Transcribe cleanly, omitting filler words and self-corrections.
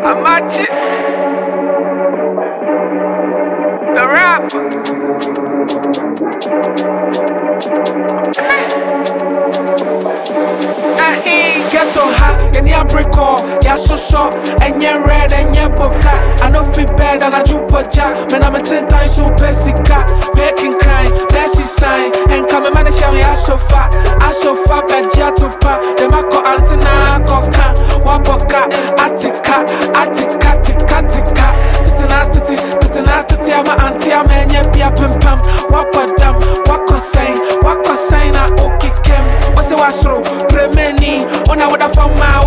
Amachi, the rap. Get on ha, and ya break all, ya so, and ya red and ya boca. I know feel bad and I do poja. Man, I'm a 10 times so pessica. Making crying, Messi sign, and come and manage me. I so far, but Jatupa. The Mako Antina, Coca, Waboka, Attica, Tika, Titinati, I'm an auntie, I'm a yapia pim, Wapadam, Wako sign, I okay kem. What's the wasro, Premeni, when I would have found my